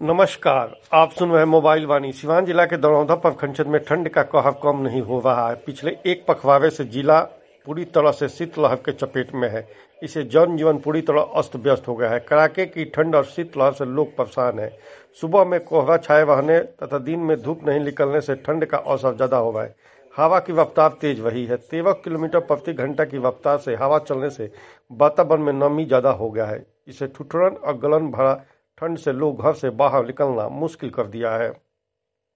नमस्कार, आप सुन रहे हैं मोबाइल वाणी। सिवान जिला के दरौंधा प्रखंड क्षेत्र में ठंड का कहर कम नहीं हो रहा है। पिछले एक पखवाड़े से जिला पूरी तरह से शीतलहर के चपेट में है। इससे जनजीवन पूरी तरह अस्त व्यस्त हो गया है। कड़ाके की ठंड और शीतलहर से लोग परेशान हैं। सुबह में कोहरा छाए रहने तथा दिन में धूप नहीं निकलने से ठंड का असर ज्यादा हो रहा है। हवा की रफ्तार तेज रही है। 13 किलोमीटर प्रति घंटा की रफ्तार से हवा चलने से वातावरण में नमी ज्यादा हो गया है। इसे ठिठुरन और गलन भरा ठंड से लोग घर से बाहर निकलना मुश्किल कर दिया है।